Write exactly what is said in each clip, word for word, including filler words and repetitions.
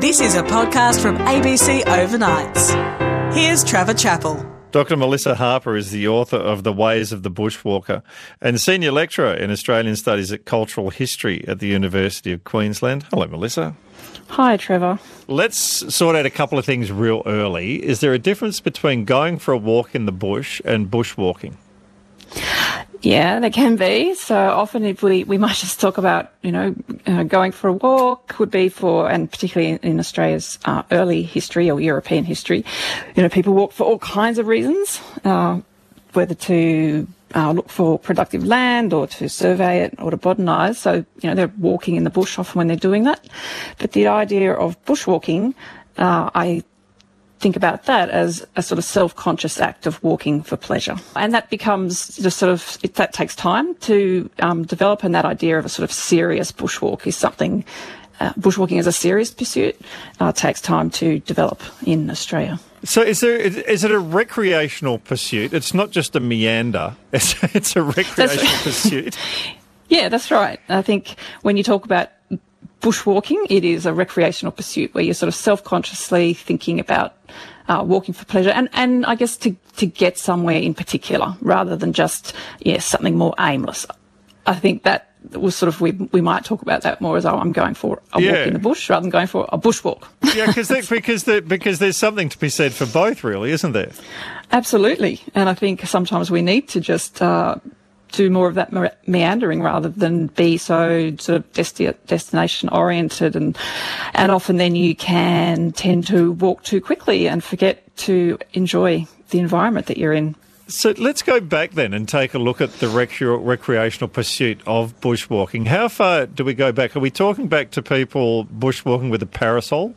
This is a podcast from A B C Overnights. Here's Trevor Chappell. Doctor Melissa Harper is the author of The Ways of the Bushwalker and senior lecturer in Australian Studies at Cultural History at the University of Queensland. Hello, Melissa. Hi, Trevor. Let's sort out a couple of things real early. Is there a difference between going for a walk in the bush and bushwalking? Yeah, there can be. So often if we, we might just talk about, you know, uh, going for a walk could be for, and particularly in, in Australia's uh, early history or European history, you know, people walk for all kinds of reasons, uh, whether to uh, look for productive land or to survey it or to botanise. So, you know, they're walking in the bush often when they're doing that. But the idea of bushwalking, uh, I think about that as a sort of self-conscious act of walking for pleasure. And that becomes just sort of, it, that takes time to um, develop, and that idea of a sort of serious bushwalk is something, uh, bushwalking as a serious pursuit uh, takes time to develop in Australia. So is there is it a recreational pursuit? It's not just a meander, it's, it's a recreational pursuit. Yeah, that's right. I think when you talk about bushwalking, it is a recreational pursuit where you're sort of self-consciously thinking about uh, walking for pleasure and, and I guess to, to get somewhere in particular rather than just, yeah, something more aimless. I think that was sort of, we we might talk about that more as, oh, I'm going for a yeah. walk in the bush rather than going for a bushwalk. Yeah, cause they, because they, because there's something to be said for both, really, isn't there? Absolutely. And I think sometimes we need to just uh, do more of that me- meandering rather than be so sort of desti- destination oriented, and and often then you can tend to walk too quickly and forget to enjoy the environment that you're in. So let's go back then and take a look at the rec- recreational pursuit of bushwalking. How far do we go back? Are we talking back to people bushwalking with a parasol?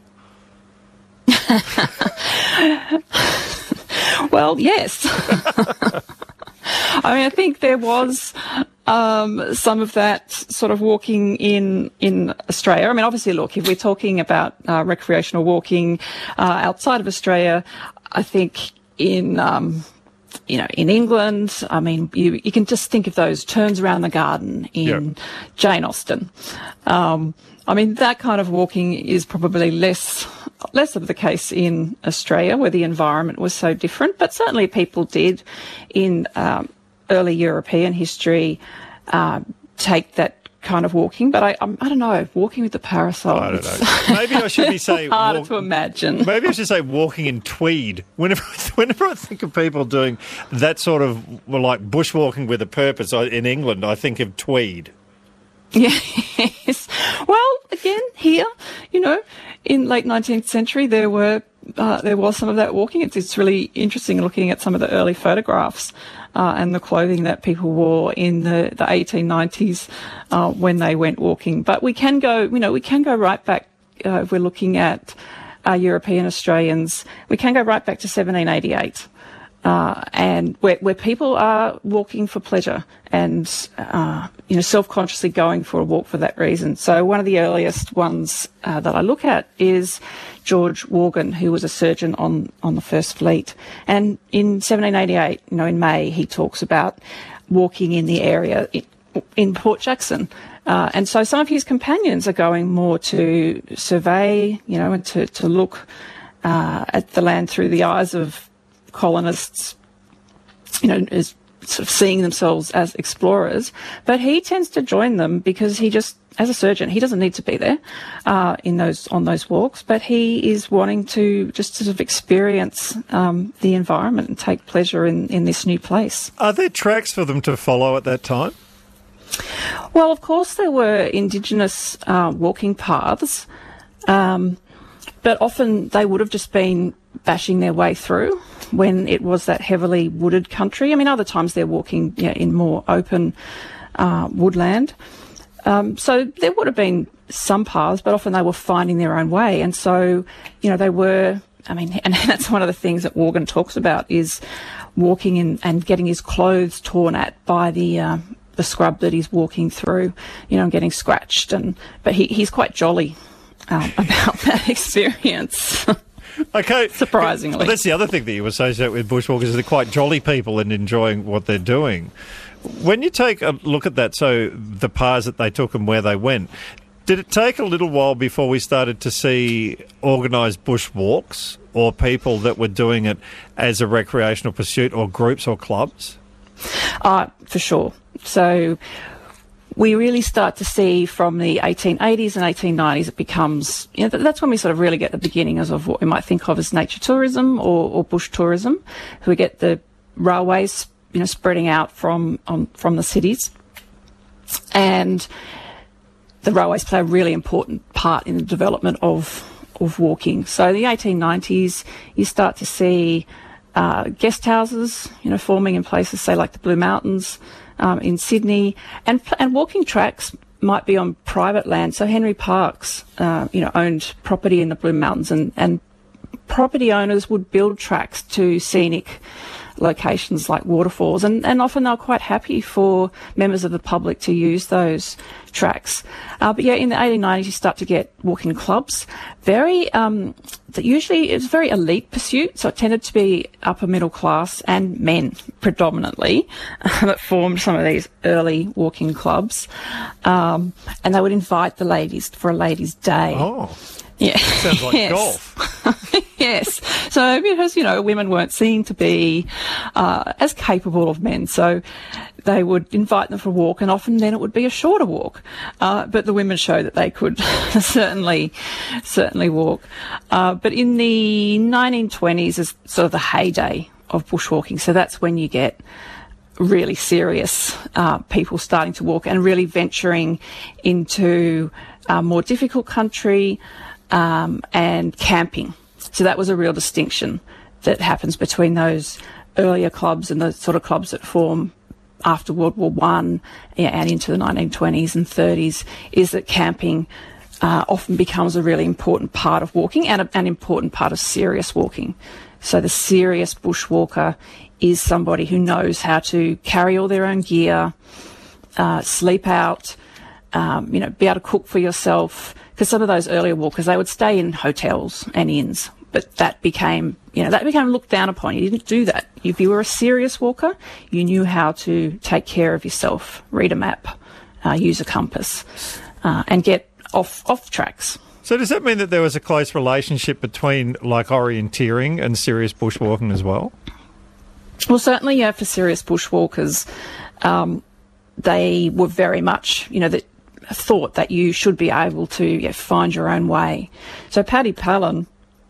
Well, yes. I mean, I think there was um, some of that sort of walking in in Australia. I mean, obviously, look, if we're talking about uh, recreational walking uh, outside of Australia, I think in um, you know in England, I mean, you you can just think of those turns around the garden in yep. Jane Austen. Um, I mean, that kind of walking is probably less less of the case in Australia, where the environment was so different, but certainly people did in um, early European history uh, take that kind of walking. But I, I'm, I don't know, walking with the parasol. I don't know. Maybe I should be saying harder walk, to imagine. Maybe I should say walking in tweed. Whenever, whenever I think of people doing that sort of, well, like bushwalking with a purpose in England, I think of tweed. Yes. Well, again, here, you know, in late nineteenth century, there were uh, there was some of that walking. It's, it's really interesting looking at some of the early photographs uh, and the clothing that people wore in the, the eighteen nineties uh, when they went walking. But we can go, you know, we can go right back. Uh, if we're looking at uh, European Australians, we can go right back to seventeen eighty-eight. Uh, and where, where people are walking for pleasure and, uh, you know, self-consciously going for a walk for that reason. So one of the earliest ones uh, that I look at is George Worgan, who was a surgeon on, on the First Fleet. And in seventeen eighty-eight, you know, in May, he talks about walking in the area in, in Port Jackson. Uh, and so some of his companions are going more to survey, you know, and to, to look uh, at the land through the eyes of colonists, you know, is sort of seeing themselves as explorers, but he tends to join them because he just, as a surgeon, he doesn't need to be there uh, in those on those walks, but he is wanting to just sort of experience um, the environment and take pleasure in, in this new place. Are there tracks for them to follow at that time? Well, of course there were Indigenous uh, walking paths, um, but often they would have just been bashing their way through when it was that heavily wooded country. I mean, other times they're walking, you know, in more open uh, woodland. Um, so there would have been some paths, but often they were finding their own way. And so, you know, they were, I mean, and that's one of the things that Worgan talks about is walking in and getting his clothes torn at by the uh, the scrub that he's walking through, you know, and getting scratched. And but he, he's quite jolly um, about that experience. Okay. Surprisingly. Well, that's the other thing that you associate with bushwalkers, is they're quite jolly people and enjoying what they're doing. When you take a look at that, so the paths that they took and where they went, Did it take a little while before we started to see organised bushwalks or people that were doing it as a recreational pursuit or groups or clubs? Uh, for sure. So we really start to see from the eighteen eighties and eighteen nineties, it becomes, you know, that's when we sort of really get the beginnings of what we might think of as nature tourism or, or bush tourism. We get the railways, you know, spreading out from um, from the cities. And the railways play a really important part in the development of of walking. So in the eighteen nineties, you start to see uh, guest houses, you know, forming in places, say, like the Blue Mountains um, in Sydney, and and walking tracks might be on private land. So Henry Parkes, uh, you know, owned property in the Blue Mountains, and, and property owners would build tracks to scenic locations like waterfalls, and, and often they're quite happy for members of the public to use those tracks. Uh, but yeah, in the eighteen nineties, you start to get walking clubs. Very, um, that usually it's a very elite pursuit, so it tended to be upper middle class and men predominantly that formed some of these early walking clubs. Um, and they would invite the ladies for a ladies' day. Oh. Yeah. Sounds like yes. golf. Yes. So because, you know, women weren't seen to be uh, as capable of men, so they would invite them for a walk, and often then it would be a shorter walk. Uh, but the women showed that they could certainly, certainly walk. Uh, but in the nineteen twenties is sort of the heyday of bushwalking. So that's when you get really serious uh, people starting to walk and really venturing into uh, more difficult country, Um, and camping. So that was a real distinction that happens between those earlier clubs and the sort of clubs that form after World War One and into the nineteen twenties and thirties, is that camping uh, often becomes a really important part of walking, and a, an important part of serious walking. So the serious bushwalker is somebody who knows how to carry all their own gear, uh, sleep out, um, you know, be able to cook for yourself. Because some of those earlier walkers, they would stay in hotels and inns, but that became, you know, that became looked down upon. You didn't do that. If you were a serious walker, you knew how to take care of yourself, read a map, uh, use a compass, uh, and get off off tracks. So does that mean that there was a close relationship between, like, orienteering and serious bushwalking as well? Well, certainly, yeah, for serious bushwalkers, um, they were very much, you know, that thought that you should be able to yeah, find your own way. So Paddy Pallon,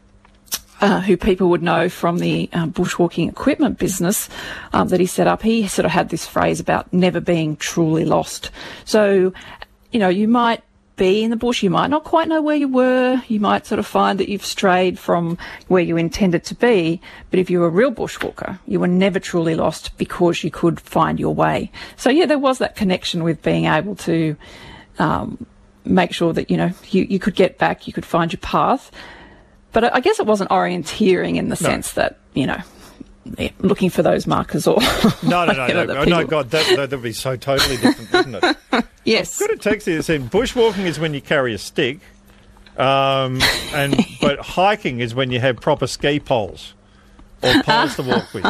uh, who people would know from the um, bushwalking equipment business um, that he set up, he sort of had this phrase about never being truly lost. So, you know, you might be in the bush, you might not quite know where you were, you might sort of find that you've strayed from where you intended to be, but if you were a real bushwalker, you were never truly lost because you could find your way. So yeah, there was that connection with being able to Um, make sure that, you know, you, you could get back, you could find your path. But I, I guess it wasn't orienteering in the no. sense that, you know, looking for those markers or... No, no, no, no, no, no, God, that, that would be so totally different, wouldn't it? Yes. I've got a text here that said, bushwalking is when you carry a stick, um, and but hiking is when you have proper ski poles or poles to walk with.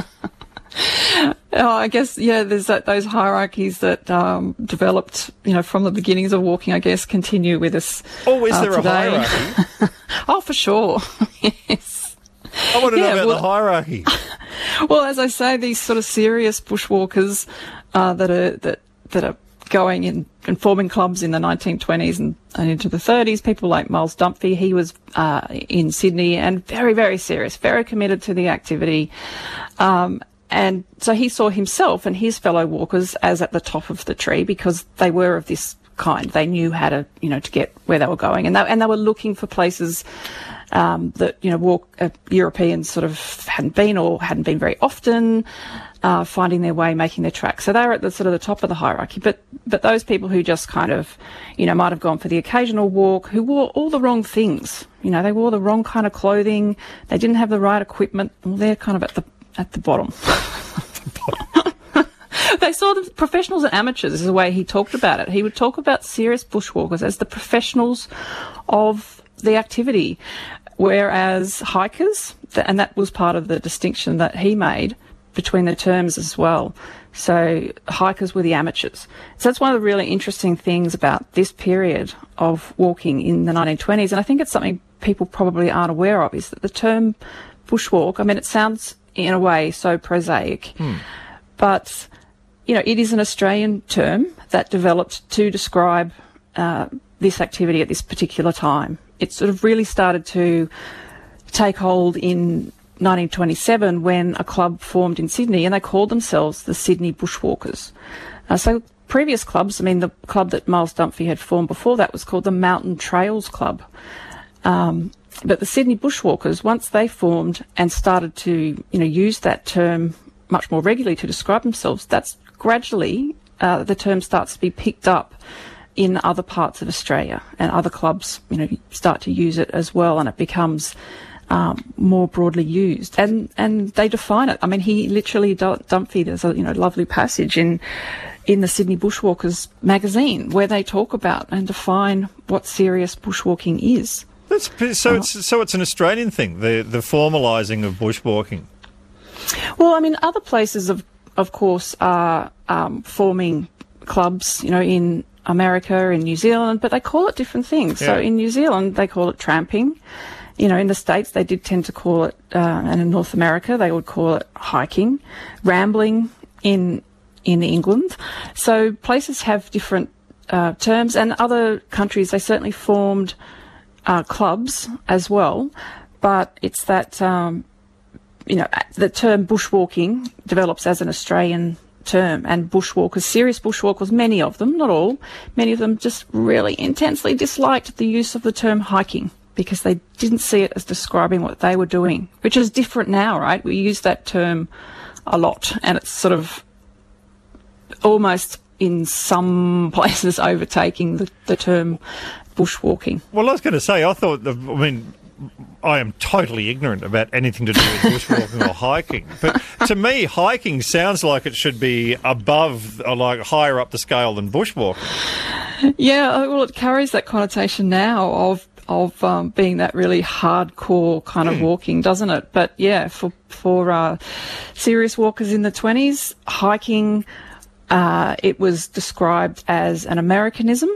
Oh, I guess, yeah, there's that, those hierarchies that um, developed, you know, from the beginnings of walking, I guess, continue with us. Oh, is uh, there today. a hierarchy? Oh, for sure. Yes. I want to yeah, know about well, the hierarchy. Well, as I say, these sort of serious bushwalkers uh, that are that that are going in and forming clubs in the nineteen twenties and, and into the thirties, people like Miles Dunphy, he was uh, in Sydney and very, very serious, very committed to the activity. Um, And so he saw himself and his fellow walkers as at the top of the tree because they were of this kind. They knew how to, you know, to get where they were going, and they, and they were looking for places um, that, you know, walk, uh, Europeans sort of hadn't been or hadn't been very often, uh, finding their way, making their tracks. So they were at the sort of the top of the hierarchy. But but those people who just kind of, you know, might have gone for the occasional walk, who wore all the wrong things, you know, they wore the wrong kind of clothing, they didn't have the right equipment. Well, they're kind of at the At the bottom. They saw the professionals and amateurs is the way he talked about it. He would talk about serious bushwalkers as the professionals of the activity, whereas hikers, and that was part of the distinction that he made between the terms as well. So hikers were the amateurs. So that's one of the really interesting things about this period of walking in the nineteen twenties, and I think it's something people probably aren't aware of, is that the term bushwalk, I mean, it sounds in a way so prosaic, hmm. but, you know, it is an Australian term that developed to describe uh, this activity at this particular time. It sort of really started to take hold in nineteen twenty-seven when a club formed in Sydney, and they called themselves the Sydney Bushwalkers. Uh, so previous clubs, I mean, the club that Miles Dunphy had formed before that was called the Mountain Trails Club. Um, but the Sydney Bushwalkers, once they formed and started to, you know, use that term much more regularly to describe themselves, that's gradually uh, the term starts to be picked up in other parts of Australia, and other clubs, you know, start to use it as well, and it becomes um, more broadly used. And and they define it. I mean, he literally, Dunphy, there's a, you know, lovely passage in in the Sydney Bushwalkers magazine where they talk about and define what serious bushwalking is. That's, so uh, it's so it's an Australian thing, the the formalising of bushwalking. Well, I mean, other places of of course are um, forming clubs, you know, in America, in New Zealand, but they call it different things. Yeah. So in New Zealand, they call it tramping. You know, in the States, they did tend to call it, uh, and in North America, they would call it hiking, rambling in in England. So places have different uh, terms, and other countries, they certainly formed uh, clubs as well. But it's that, um, you know, the term bushwalking develops as an Australian term, and bushwalkers, serious bushwalkers, many of them, not all, many of them just really intensely disliked the use of the term hiking because they didn't see it as describing what they were doing, which is different now, right? We use that term a lot, and it's sort of almost in some places overtaking the, the term bushwalking. Well, I was going to say, I thought, the, I mean, I am totally ignorant about anything to do with bushwalking or hiking. But to me, hiking sounds like it should be above, or like higher up the scale than bushwalking. Yeah, well, it carries that connotation now of of um, being that really hardcore kind of mm. walking, doesn't it? But yeah, for for uh, serious walkers in the twenties, hiking, uh, it was described as an Americanism.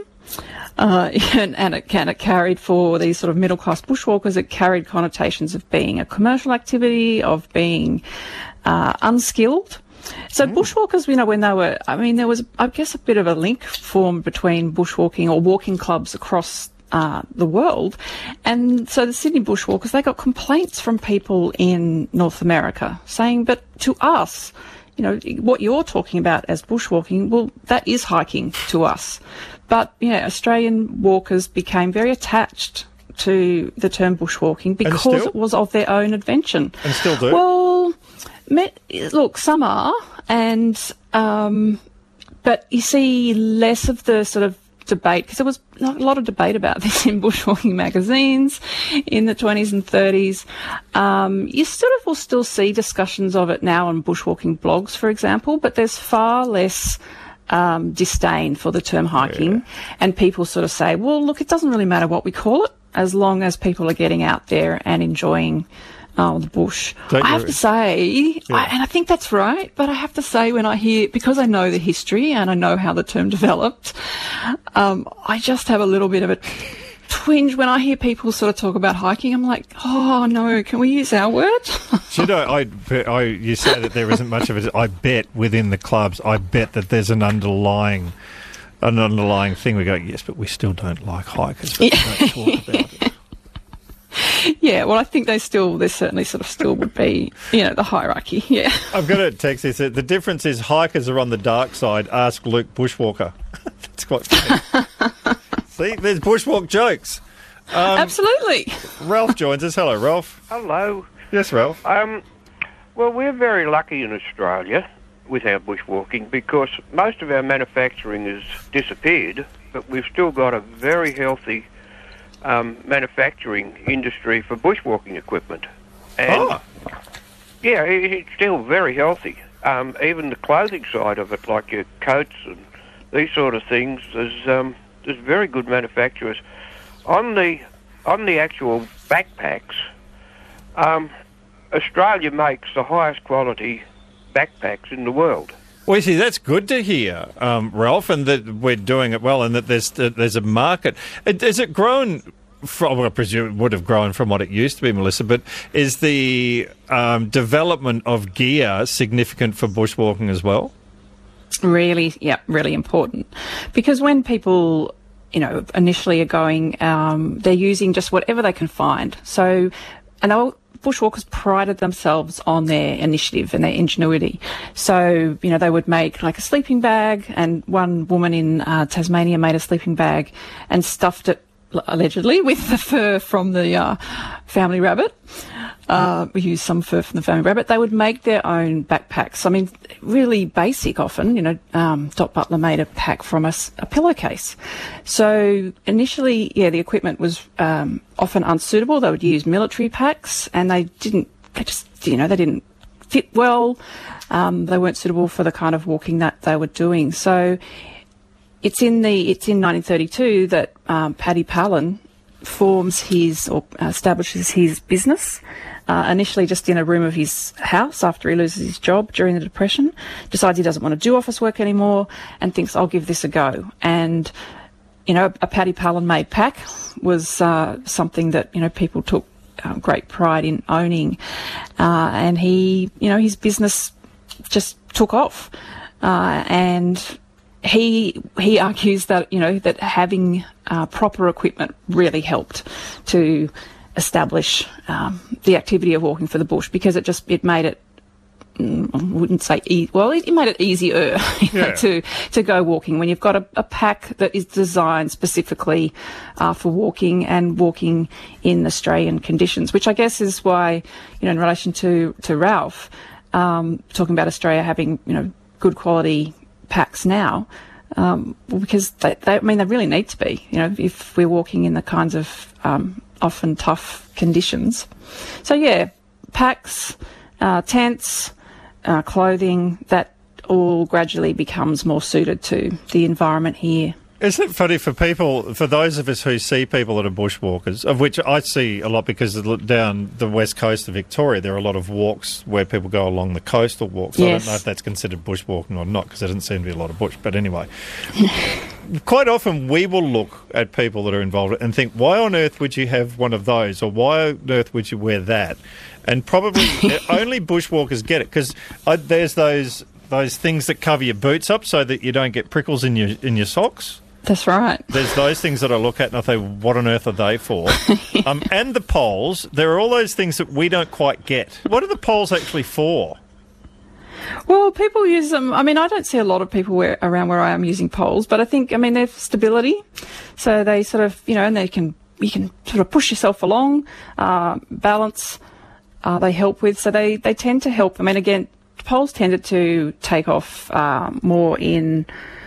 Uh, and, and it kind of carried for these sort of middle-class bushwalkers, it carried connotations of being a commercial activity, of being uh, unskilled. So mm. bushwalkers, you know, when they were, I mean, there was, I guess, a bit of a link formed between bushwalking or walking clubs across uh, the world. And so the Sydney Bushwalkers, they got complaints from people in North America saying, but to us, you know, what you're talking about as bushwalking, well, that is hiking to us. But, yeah, Australian walkers became very attached to the term bushwalking because it was of their own invention. And still do? Well, met, look, some are, and um, but you see less of the sort of debate, because there was a lot of debate about this in bushwalking magazines in the twenties and thirties. Um, you sort of will still see discussions of it now on bushwalking blogs, for example, but there's far less Um, disdain for the term hiking, yeah. And people sort of say, well, look, it doesn't really matter what we call it as long as people are getting out there and enjoying uh, the bush. Don't I have worry. to say, yeah. I, and I think that's right, but I have to say when I hear, because I know the history and I know how the term developed, um, I just have a little bit of a twinge when I hear people sort of talk about hiking. I'm like, oh no, can we use our word? You know, I, I, you say that there isn't much of it. I bet within the clubs, I bet that there's an underlying, an underlying thing. We go, yes, but we still don't like hikers. But yeah. We don't talk about it. Yeah, well, I think they still, there certainly sort of still would be, you know, the hierarchy. Yeah. I've got a text here. The difference is hikers are on the dark side. Ask Luke Bushwalker. That's quite funny. See, there's bushwalk jokes. Um, Absolutely. Ralph joins us. Hello, Ralph. Hello. Yes, Ralph. Um, well, we're very lucky in Australia with our bushwalking because most of our manufacturing has disappeared, but we've still got a very healthy um, manufacturing industry for bushwalking equipment. And oh. Yeah, it, it's still very healthy. Um, even the clothing side of it, like your coats and these sort of things, there's um, there's very good manufacturers. On the on the actual backpacks, um, Australia makes the highest quality backpacks in the world. Well, you see, that's good to hear, um, Ralph, and that we're doing it well and that there's that there's a market. It, has it grown from, well, I presume it would have grown from what it used to be, Melissa, but is the um, development of gear significant for bushwalking as well? Really, yeah, really important. Because when people, you know, initially are going, um, they're using just whatever they can find. So, and they'll, bushwalkers prided themselves on their initiative and their ingenuity. So, you know, they would make like a sleeping bag, and one woman in uh, Tasmania made a sleeping bag and stuffed it, allegedly, with the fur from the uh, family rabbit. Uh, we use some fur from the family rabbit. They would make their own backpacks. I mean, really basic often. You know, um, Dot Butler made a pack from us, a pillowcase. So initially, yeah, the equipment was um, often unsuitable. They would use military packs, and they didn't, they just, you know, they didn't fit well. Um, they weren't suitable for the kind of walking that they were doing. So it's in the, it's in nineteen thirty-two that um, Paddy Pallin forms his, or establishes his business, uh, initially just in a room of his house after he loses his job during the Depression, decides he doesn't want to do office work anymore and thinks, I'll give this a go. And, you know, a Paddy Pallin made pack was uh, something that, you know, people took uh, great pride in owning. Uh, and he, you know, his business just took off. Uh, and He he argues that, you know, that having uh, proper equipment really helped to establish um, the activity of walking for the bush, because it just it made it, I wouldn't say e- well it, it made it easier you know, yeah. to to go walking when you've got a, a pack that is designed specifically uh, for walking and walking in Australian conditions, which I guess is why, you know, in relation to to Ralph um, talking about Australia having, you know, good quality packs now, um, because they, they, I mean, they really need to be, you know, if we're walking in the kinds of um, often tough conditions. So, yeah, packs, uh, tents, uh, clothing, that all gradually becomes more suited to the environment here. Isn't it funny for people, for those of us who see people that are bushwalkers, of which I see a lot because down the west coast of Victoria, there are a lot of walks where people go along the coastal walks. Yes. I don't know if that's considered bushwalking or not, because there doesn't seem to be a lot of bush. But anyway, quite often we will look at people that are involved and think, why on earth would you have one of those, or why on earth would you wear that? And probably only bushwalkers get it, because there's those those things that cover your boots up so that you don't get prickles in your in your socks. That's right. There's those things that I look at and I think, what on earth are they for? um, and the poles, there are all those things that we don't quite get. What are the poles actually for? Well, people use them. I mean, I don't see a lot of people where, around where I am using poles, but I think, I mean, they're for stability. So they sort of, you know, and they can, you can sort of push yourself along, uh, balance, uh, they help with. So they, they tend to help. I mean, again, poles tended to take off uh, more in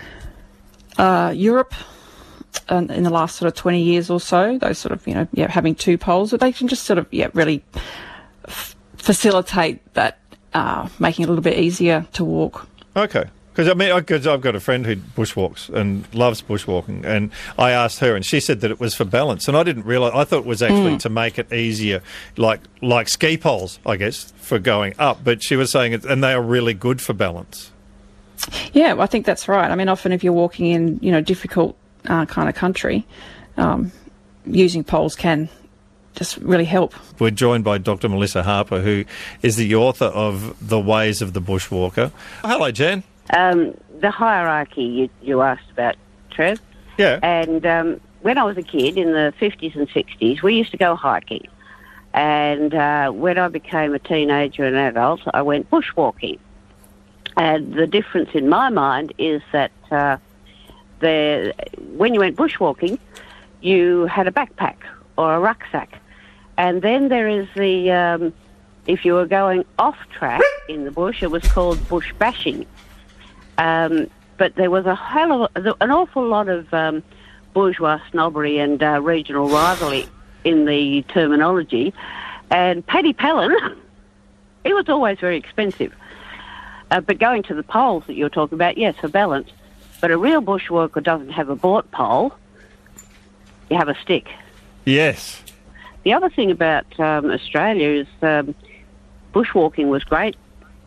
Uh, Europe uh, in the last sort of twenty years or so, those sort of, you know, yeah, having two poles, but they can just sort of, yeah, really f- facilitate that, uh, making it a little bit easier to walk. Okay. Because, I mean, I, cause I've got a friend who bushwalks and loves bushwalking, and I asked her, and she said that it was for balance, and I didn't realise, I thought it was actually mm. to make it easier, like like ski poles, I guess, for going up, but she was saying it, and they are really good for balance. Yeah, well, I think that's right. I mean, often if you're walking in, you know, difficult uh, kind of country, um, using poles can just really help. We're joined by Doctor Melissa Harper, who is the author of The Ways of the Bushwalker. Hello, Jan. Um, the hierarchy you, you asked about, Trev. Yeah. And um, when I was a kid in the fifties and sixties, we used to go hiking. And uh, when I became a teenager and adult, I went bushwalking. And the difference in my mind is that uh, the, when you went bushwalking, you had a backpack or a rucksack. And then there is the, um, if you were going off track in the bush, it was called bush bashing. Um, but there was a hell of, an awful lot of um, bourgeois snobbery and uh, regional rivalry in the terminology. And Paddy Pallin, he was always very expensive. Uh, but going to the poles that you're talking about, yes, for balance. But a real bushwalker doesn't have a bought pole. You have a stick. Yes. The other thing about um, Australia is um, bushwalking was great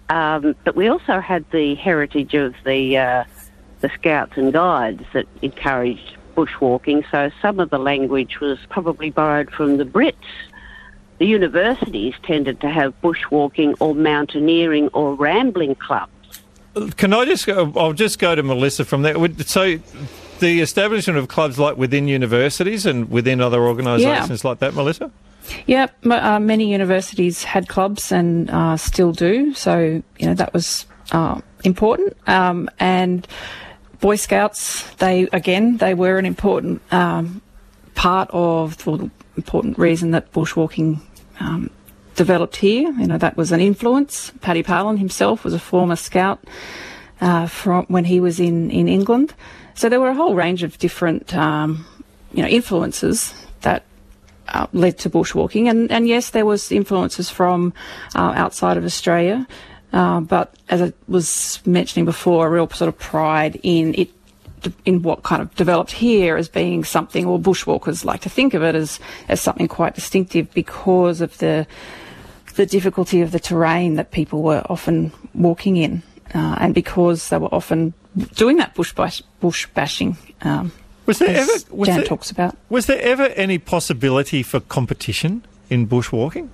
Um, but we also had the heritage of the uh, the Scouts and Guides that encouraged bushwalking, so some of the language was probably borrowed from the Brits. The universities tended to have bushwalking or mountaineering or rambling clubs. Can I just go, I'll just go to Melissa from there. So the establishment of clubs like within universities and within other organisations Yeah. like that, Melissa? Yeah, m- uh, many universities had clubs and uh, still do. So, you know, that was uh, important. Um, and Boy Scouts, they, again, they were an important um, part of, or the important reason that bushwalking um, developed here. You know, that was an influence. Paddy Palin himself was a former scout uh, from when he was in, in England. So there were a whole range of different, um, you know, influences that Uh, led to bushwalking, and, and yes, there was influences from uh, outside of Australia, uh, but as I was mentioning before, a real sort of pride in it, in what kind of developed here as being something, or bushwalkers like to think of it as, as something quite distinctive because of the the difficulty of the terrain that people were often walking in, uh, and because they were often doing that bush, bash, bush bashing. Um, Was there as ever was Jan there, talks about. Was there ever any possibility for competition in bushwalking?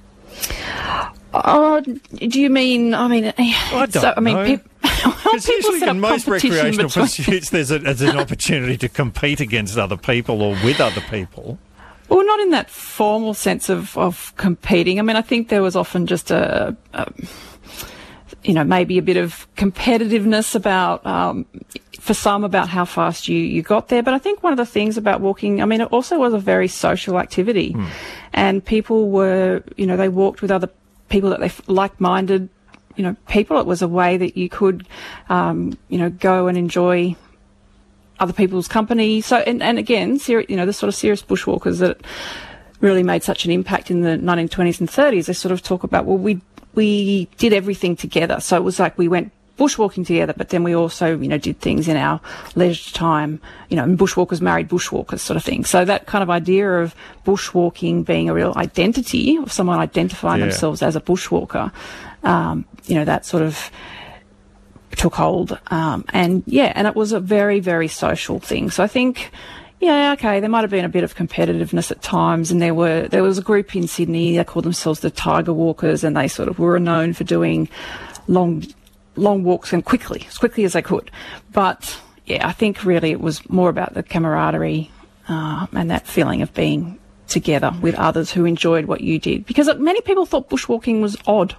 Oh, do you mean? I mean, I don't so, I mean, know. peop- well, Because people usually set in up most competition recreational between- pursuits, there's, a, there's an opportunity to compete against other people or with other people. Well, not in that formal sense of, of competing. I mean, I think there was often just a, a you know, maybe a bit of competitiveness about, um, for some, about how fast you, you got there. But I think one of the things about walking, I mean, it also was a very social activity. Mm. And people were, you know, they walked with other people that they like-minded, you know, people. It was a way that you could, um, you know, go and enjoy other people's company. So, and, and again, ser- you know, the sort of serious bushwalkers that really made such an impact in the nineteen twenties and thirties, they sort of talk about, well, we we did everything together. So it was like we went bushwalking together, but then we also, you know, did things in our leisure time, you know, and bushwalkers married bushwalkers sort of thing. So that kind of idea of bushwalking being a real identity, of someone identifying yeah. themselves as a bushwalker, um, you know, that sort of took hold. Um, and yeah, and it was a very, very social thing. So I think, yeah, okay, there might have been a bit of competitiveness at times, and there were there was a group in Sydney, they called themselves the Tiger Walkers, and they sort of were known for doing long long walks and quickly, as quickly as they could. But yeah, I think really it was more about the camaraderie uh, and that feeling of being together with others who enjoyed what you did, because many people thought bushwalking was odd.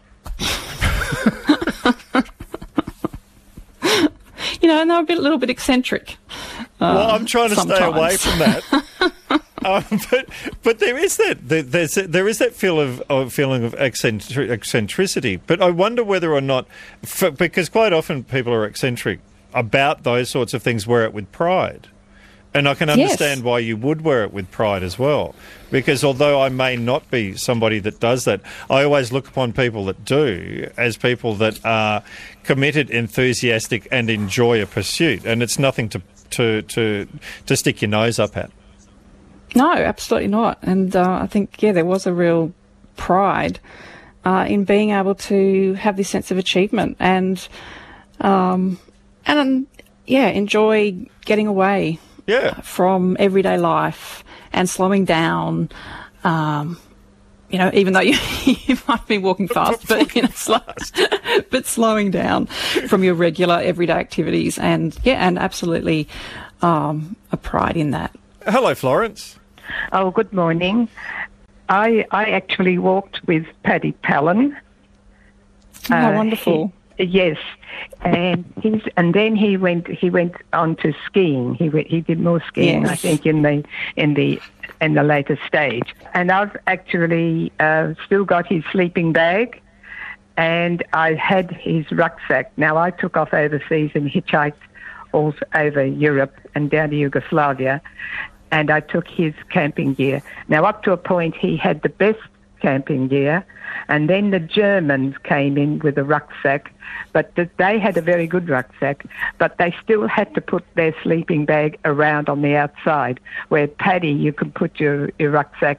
You know, and they were a bit, little bit eccentric. Uh, well, I'm trying to sometimes. stay away from that. um, but but there is that there, there's there is that feel of, of feeling of eccentric, eccentricity. But I wonder whether or not, for, because quite often people are eccentric about those sorts of things, wear it with pride. And I can understand yes. why you would wear it with pride as well. Because although I may not be somebody that does that, I always look upon people that do as people that are committed, enthusiastic and enjoy a pursuit. And it's nothing to to, to, to stick your nose up at. No, absolutely not. And uh, I think, yeah, there was a real pride uh, in being able to have this sense of achievement and, um, and um, yeah, enjoy getting away. Yeah. From everyday life and slowing down, um, you know, even though you, you might be walking fast, but, you know, slow, but slowing down from your regular everyday activities, and yeah, and absolutely um, a pride in that. Hello, Florence. Oh, good morning. I I actually walked with Paddy Palin. Oh, Uh, wonderful. He, yes, and he's and then he went he went on to skiing. He went, he did more skiing, Yes. I think, in the in the in the later stage. And I've actually uh, still got his sleeping bag, and I had his rucksack. Now I took off overseas and hitchhiked all over Europe and down to Yugoslavia, and I took his camping gear. Now up to a point, he had the best camping gear, and then the Germans came in with a rucksack, but th- they had a very good rucksack, but they still had to put their sleeping bag around on the outside, where Paddy, you could put your, your rucksack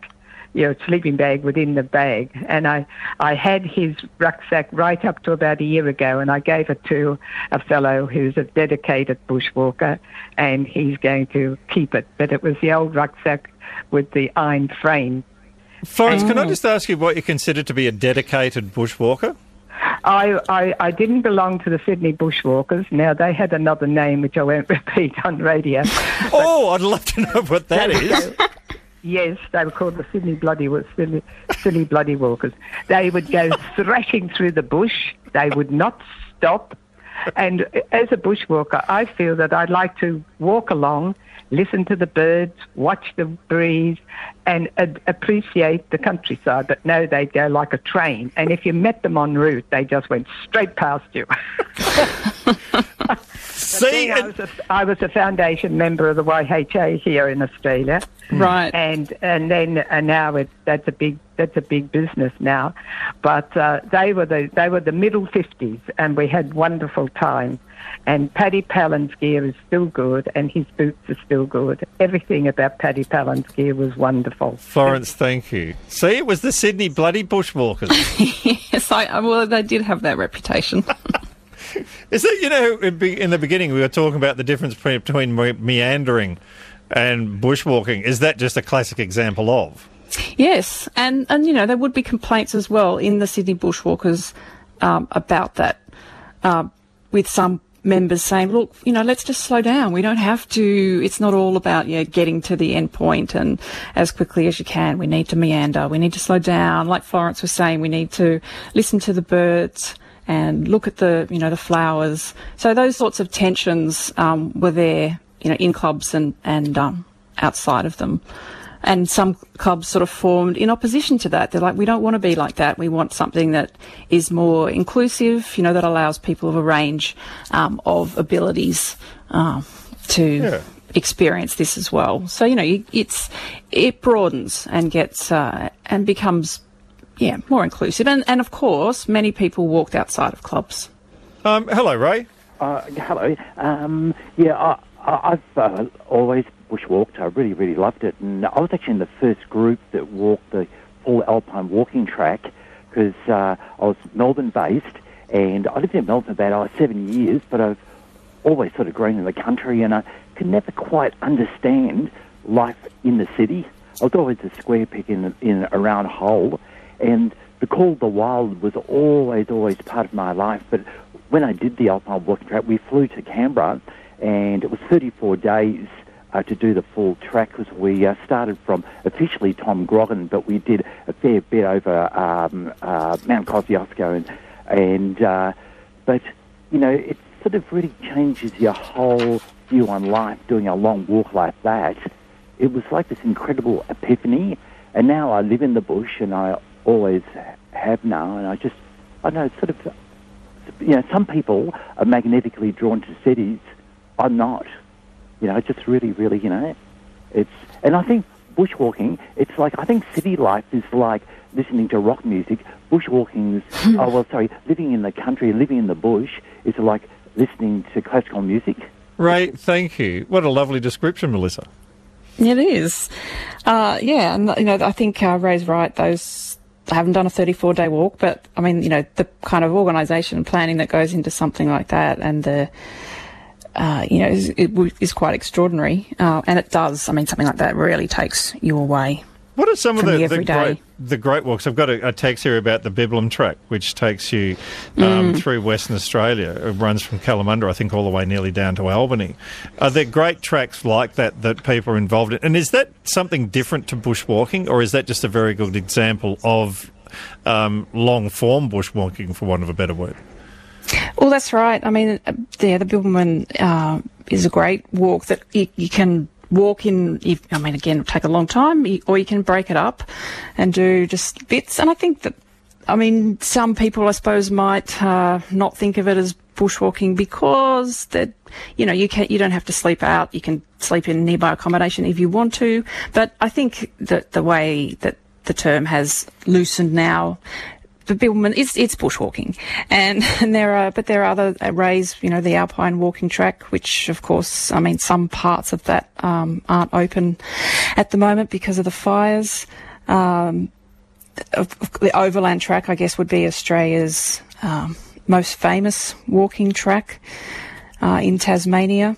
you know, sleeping bag within the bag. And I, I had his rucksack right up to about a year ago, and I gave it to a fellow who's a dedicated bushwalker, and he's going to keep it. But it was the old rucksack with the iron frame. Florence, can I just ask you what you consider to be a dedicated bushwalker? I, I, I didn't belong to the Sydney Bushwalkers. Now, they had another name, which I won't repeat on radio. Oh, I'd love to know what that is. Yes, they were called the Sydney Bloody Sydney, Sydney Bloody Walkers. They would go thrashing through the bush. They would not stop. And as a bushwalker, I feel that I'd like to walk along, listen to the birds, watch the breeze, and uh, appreciate the countryside. But no, they'd go like a train. And if you met them en route, they just went straight past you. See, I was, a, I was a foundation member of the Y H A here in Australia, Right. and and then and now it, that's a big that's a big business now, but uh, they were the they were the middle fifties, and we had wonderful time. And Paddy Pallen's gear is still good, and his boots are still good. Everything about Paddy Pallen's gear was wonderful. Florence, thank you. See, it was the Sydney Bloody Bushwalkers. Yes, I, well, they did have that reputation. Is it, you know, in the beginning we were talking about the difference between meandering and bushwalking. Is that just a classic example of? Yes, and, and you know, there would be complaints as well in the Sydney Bushwalkers um, about that, uh, with some members saying, look, you know, let's just slow down. We don't have to, it's not all about, you know, getting to the end point and as quickly as you can. We need to meander. We need to slow down. Like Florence was saying, we need to listen to the birds and look at the, you know, the flowers. So those sorts of tensions um, were there, you know, in clubs and, and um, outside of them. And some clubs sort of formed in opposition to that. They're like, we don't want to be like that. We want something that is more inclusive, you know, that allows people of a range um, of abilities uh, to yeah. experience this as well. So, you know, it's it broadens and gets uh, and becomes, yeah, more inclusive. And, and, of course, many people walked outside of clubs. Um, hello, Ray. Uh, hello. Um, yeah, I, I, I've uh, always bushwalked. I really, really loved it. And I was actually in the first group that walked the full alpine walking track because uh, I was Melbourne-based, and I lived in Melbourne about oh, seven years, but I've always sort of grown in the country, and I could never quite understand life in the city. I was always a square peg in, in a round hole, and the call of the wild was always, always part of my life. But when I did the alpine walking track, we flew to Canberra, and it was thirty-four days Uh, to do the full track, because we uh, started from officially Tom Grogan, but we did a fair bit over um, uh, Mount Kosciuszko, and, and uh, but you know, it sort of really changes your whole view on life. Doing a long walk like that, it was like this incredible epiphany. And now I live in the bush, and I always have now, and I just, I don't know, it's sort of, you know, some people are magnetically drawn to cities. I'm not. You know, just really, really, you know, it's... And I think bushwalking, it's like... I think city life is like listening to rock music. Bushwalking is... oh, well, sorry, living in the country and living in the bush is like listening to classical music. Ray, thank you. What a lovely description, Melissa. It is. Uh, yeah, and, you know, I think uh, Ray's right. Those... I haven't done a thirty-four day walk, but, I mean, you know, the kind of organisation and planning that goes into something like that and the... Uh, you know, is, it is quite extraordinary, uh, and it does. I mean, something like that really takes you away. What are some of the, the, the great the great walks? I've got a, a text here about the Bibbulum Track, which takes you um, mm. through Western Australia. It runs from Kalamunda, I think, all the way nearly down to Albany. Are there great tracks like that that people are involved in? And is that something different to bushwalking, or is that just a very good example of um, long-form bushwalking, for want of a better word? Well, that's right. I mean, yeah, the Bibbulmun uh, is a great walk that you, you can walk in. If, I mean, again, it'll take a long time, or you can break it up and do just bits. And I think that, I mean, some people, I suppose, might uh, not think of it as bushwalking because that, you know, you can you don't have to sleep out. You can sleep in nearby accommodation if you want to. But I think that the way that the term has loosened now, the Bibbulmun, it's, it's bushwalking, and, and there are, but there are other arrays, you know, the Alpine walking track, which of course, I mean, some parts of that um, aren't open at the moment because of the fires. Um, the Overland Track, I guess, would be Australia's um, most famous walking track uh, in Tasmania.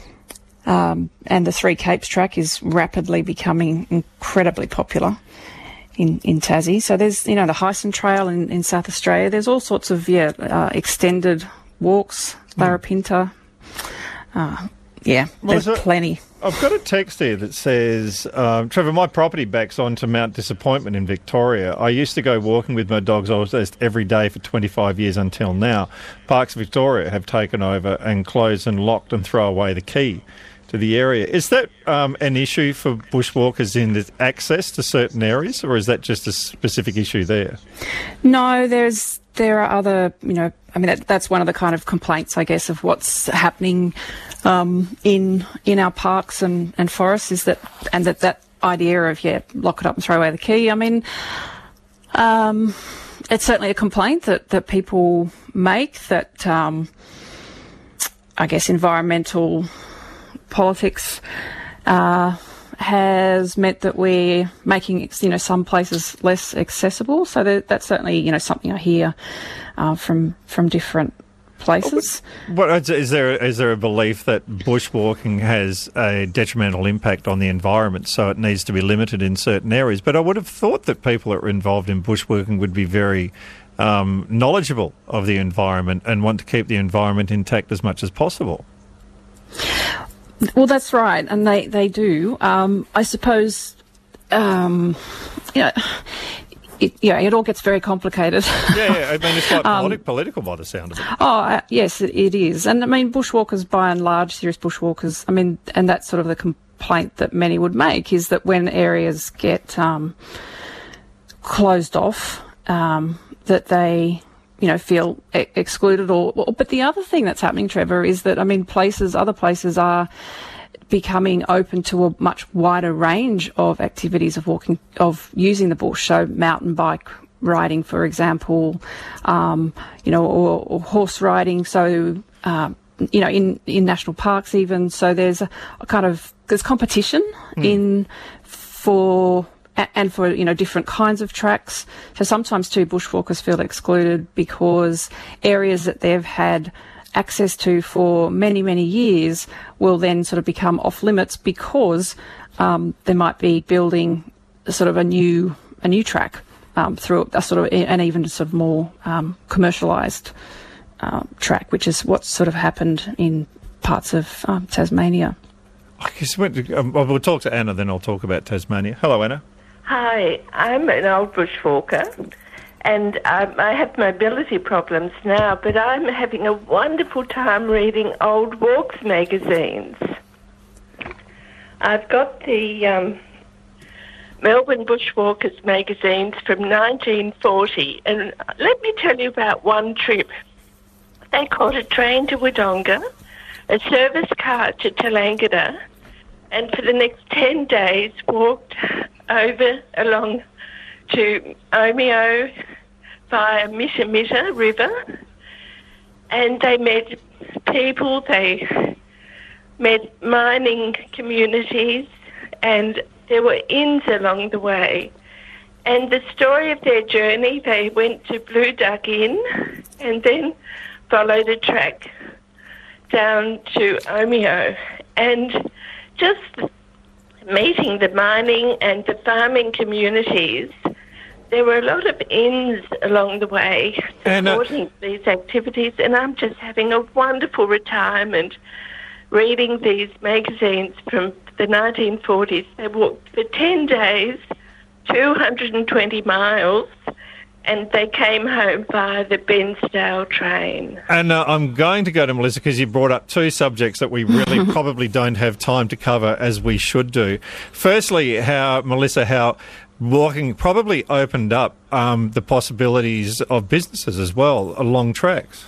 Um, and the Three Capes Track is rapidly becoming incredibly popular in, in Tassie. So there's, you know, the Hyson Trail in, in South Australia. There's all sorts of, yeah, uh, extended walks, Larapinta. Uh, yeah, Well, there's so- plenty. I've got a text here that says, um, Trevor, my property backs onto Mount Disappointment in Victoria. I used to go walking with my dogs almost every day for twenty-five years until now. Parks Victoria have taken over and closed and locked and throw away the key to the area. Is that um, an issue for bushwalkers in the access to certain areas, or is that just a specific issue there? No, there's there are other, you know, I mean, that, that's one of the kind of complaints, I guess, of what's happening um, in in our parks and, and forests is that, and that, that idea of, yeah, lock it up and throw away the key. I mean, um, it's certainly a complaint that, that people make that, um, I guess, environmental politics uh, has meant that we're making, you know, some places less accessible. So that, that's certainly, you know, something I hear uh, from from different places. What is there? Is there a belief that bushwalking has a detrimental impact on the environment, so it needs to be limited in certain areas? But I would have thought that people that are involved in bushwalking would be very um, knowledgeable of the environment and want to keep the environment intact as much as possible. Well, that's right, and they, they do. Um, I suppose, um, you know, it, yeah, it all gets very complicated. Yeah, yeah. I mean, it's quite Um, politi- political by the sound of it. Oh, uh, yes, it, it is. And I mean, bushwalkers, by and large, serious bushwalkers, I mean, and that's sort of the complaint that many would make, is that when areas get um, closed off, um, that they, you know, feel e- excluded or, or... But the other thing that's happening, Trevor, is that, I mean, places, other places are becoming open to a much wider range of activities of walking, of using the bush. So mountain bike riding, for example, um, you know, or, or horse riding. So, um, you know, in, in national parks even. So there's a, a kind of, there's competition mm. in for, and for, you know, different kinds of tracks. So sometimes too, bushwalkers feel excluded because areas that they've had access to for many, many years will then sort of become off limits because um, they might be building a sort of a new a new track um, through a sort of an even sort of more um, commercialised uh, track, which is what's sort of happened in parts of um, Tasmania. I guess we- um, we'll talk to Anna, then I'll talk about Tasmania. Hello, Anna. Hi, I'm an old bushwalker, and um, I have mobility problems now, but I'm having a wonderful time reading old walks magazines. I've got the um, Melbourne Bushwalkers magazines from nineteen forty, and let me tell you about one trip. They caught a train to Wodonga, a service car to Tallangatta, and for the next ten days walked over along to Omeo via Mittamitta River, and they met people, they met mining communities, and there were inns along the way. And the story of their journey, they went to Blue Duck Inn and then followed a track down to Omeo. And just meeting the mining and the farming communities, there were a lot of inns along the way supporting uh, these activities, and I'm just having a wonderful retirement reading these magazines from the nineteen forties. They walked for ten days, two hundred twenty miles, and they came home via the Bensdale train. And uh, I'm going to go to Melissa because you brought up two subjects that we really probably don't have time to cover as we should do. Firstly, how, Melissa, how walking probably opened up um, the possibilities of businesses as well along tracks.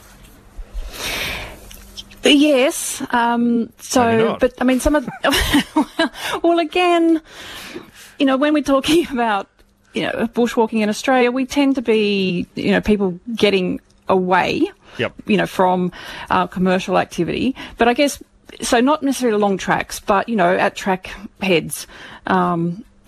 Yes. Um, so, but I mean, some of, well, again, you know, when we're talking about, you know, bushwalking in Australia, we tend to be, you know, people getting away, yep. you know, from uh, commercial activity. But I guess, so not necessarily along tracks, but, you know, at track heads, um,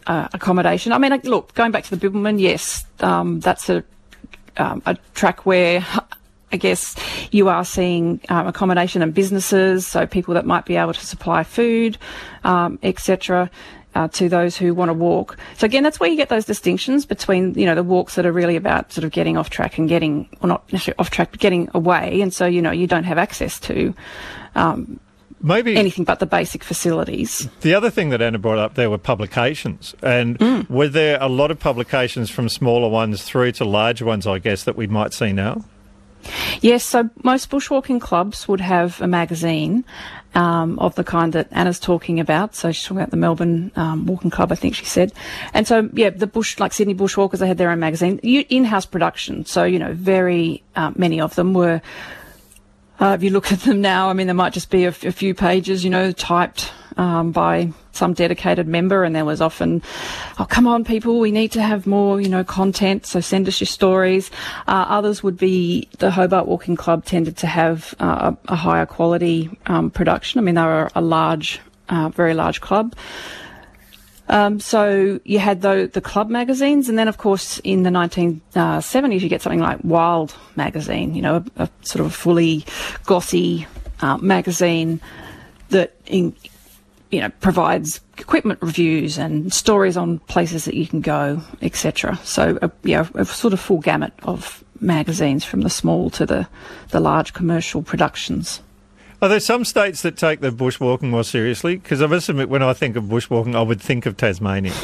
uh, accommodation. I mean, like, look, going back to the Bibbulmun, yes, um, that's a, um, a track where I guess you are seeing um, accommodation and businesses, so people that might be able to supply food, um, et cetera, uh, to those who want to walk. So again, that's where you get those distinctions between, you know, the walks that are really about sort of getting off track and getting, well, not necessarily off track, but getting away. And so, you know, you don't have access to um, maybe anything but the basic facilities. The other thing that Anna brought up there were publications. And mm. were there a lot of publications from smaller ones through to larger ones, I guess, that we might see now? Yes, so most bushwalking clubs would have a magazine um, of the kind that Anna's talking about. So she's talking about the Melbourne um, Walking Club, I think she said. And so, yeah, the bush, like Sydney Bushwalkers, they had their own magazine. In-house production, so, you know, very uh, many of them were, uh, if you look at them now, I mean, there might just be a, f- a few pages, you know, typed um, by some dedicated member, and there was often, oh, come on, people, we need to have more, you know, content, so send us your stories. Uh, others would be, the Hobart Walking Club tended to have uh, a, a higher quality um, production. I mean, they were a large, uh, very large club. Um, so you had the, the club magazines, and then, of course, in the nineteen seventies, you get something like Wild magazine, you know, a, a sort of fully gossy uh, magazine that in, you know, provides equipment reviews and stories on places that you can go, et cetera. So, uh, yeah, a sort of full gamut of magazines from the small to the, the large commercial productions. Are there some states that take the bushwalking more seriously? Because I must admit, when I think of bushwalking, I would think of Tasmania.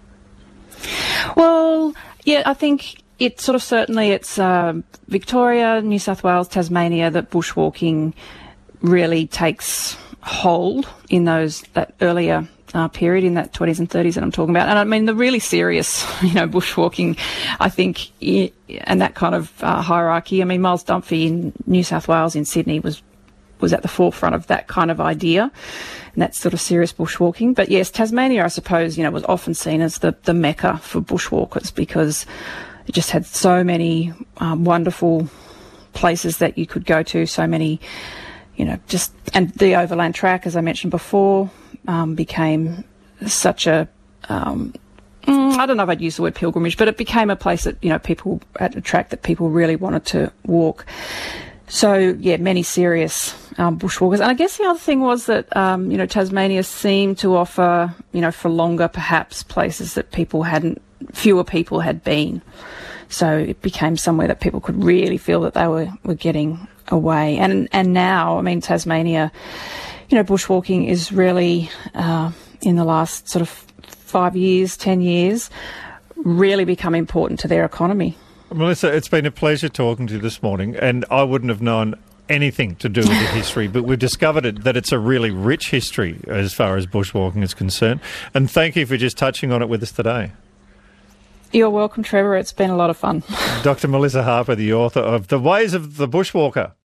Well, yeah, I think it sort of certainly it's uh, Victoria, New South Wales, Tasmania that bushwalking really takes hold in those that earlier uh, period, in that twenties and thirties that I'm talking about. And I mean, the really serious, you know, bushwalking, I think, and that kind of uh, hierarchy. I mean, Miles Dunphy in New South Wales, in Sydney, was was at the forefront of that kind of idea, and that sort of serious bushwalking. But yes, Tasmania, I suppose, you know, was often seen as the, the mecca for bushwalkers, because it just had so many um, wonderful places that you could go to, so many, you know, just, and the overland track, as I mentioned before, um, became such a, um, I don't know if I'd use the word pilgrimage, but it became a place that, you know, people, at a track that people really wanted to walk. So, yeah, many serious um, bushwalkers. And I guess the other thing was that, um, you know, Tasmania seemed to offer, you know, for longer perhaps, places that people hadn't, fewer people had been. So it became somewhere that people could really feel that they were, were getting away. And and now, I mean, Tasmania, you know, bushwalking is really, uh, in the last sort of five years, ten years, really become important to their economy. Melissa, it's been a pleasure talking to you this morning, and I wouldn't have known anything to do with the history, but we've discovered it, that it's a really rich history as far as bushwalking is concerned. And thank you for just touching on it with us today. You're welcome, Trevor. It's been a lot of fun. Doctor Melissa Harper, the author of The Ways of the Bushwalker.